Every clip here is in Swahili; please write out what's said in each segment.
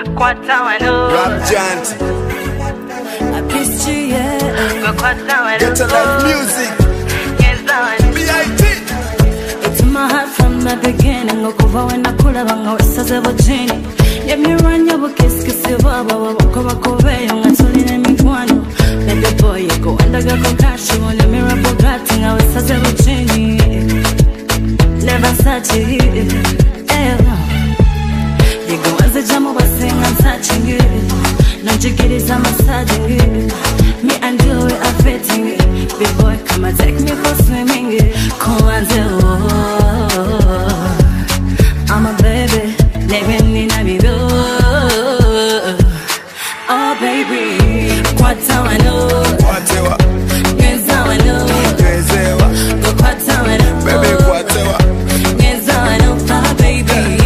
Rap Giant. Get a life music. B.I.T. It's in my heart from the beginning. Okuva when I could have hung saze bojini. Let me run your kiss you baba wako bakove ngatuline mikwano. Baby boy yako andaga kokashi wone mirror bugatti ngawe saze bojini. Never such it. You go as a jam of a sing, I'm touching it. Not you get it, I'm massaging it. Me and you are fitting it. Big boy, come and take me for swimming it. Come and say, oh, I'm a baby, living in a video. Oh, baby, what time I know? Whatever. Yes, I know. Go what time I know? Baby, whatever. Yes, I know, oh, baby.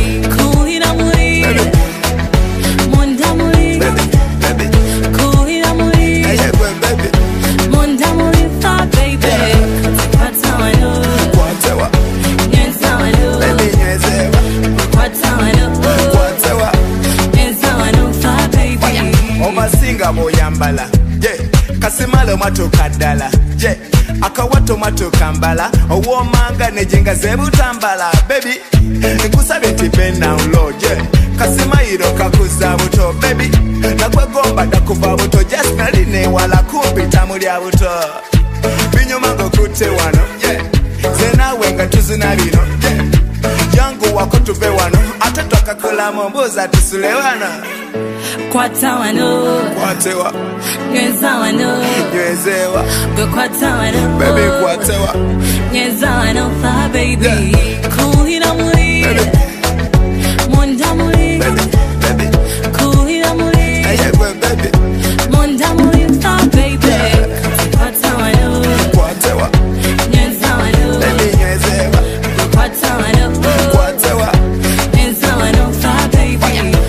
Boyambala, yeah. Kasimalo matoka dala, yeah. Akawato matoka mbala. Owo manga nejenga zebu tambala, baby. Nkusabye tipena ulo, yeah. Kasimairo kakuza buto, baby. Nakwegomba dakuva buto, just naline wala kupita mulya buto. Binyo mango kute wano, yeah. Zena wenga tuzuna bino, yeah. Yangu wako tuve wano, atatoka kula momboza tusule wano. Kwata wano, kwatewa. Nyeza wano, nyezewa. Go kwata wano, baby kwatewa. Nyeza wano fa baby, yeah. Kuhira muri, baby. Monda muri, baby, baby. Kuhira muri, yeah, baby. Monda muri fa baby, yeah. Kwata wano, kwatewa. Nyeza wano, baby nyezewa. Go kwata wano, kwatewa. Nyeza wano fa baby.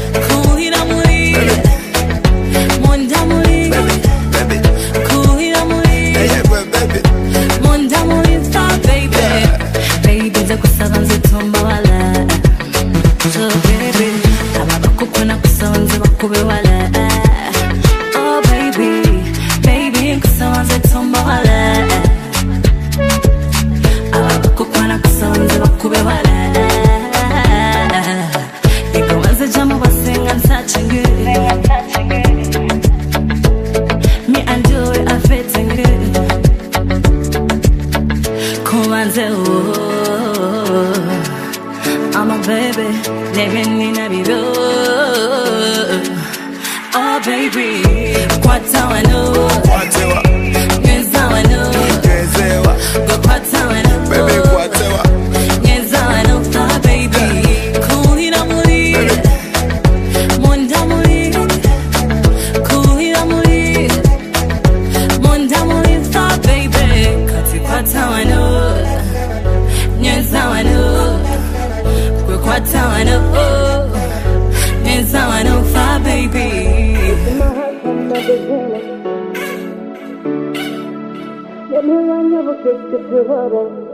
Oh baby, baby, kusawanze tomba wale. Abakukwana kusawanze bakube wale. Ikawanze jama wasing, I'm touching it. Me and you are fitting it. Kuwanze oh, I'm a baby, living in a video. Oh baby, kwata wano, kwatewa. Nyeza wano, nyezewa. Go kwata wano, baby kwatewa. Nyeza wano fa baby. Kuhira muri, baby. Monda muri, Kuhira muri, Monda muri fa baby. Kati kwata wano, Nyeza wano, Go kwata wano, Nyeza wano fa baby. Let me run your kiss you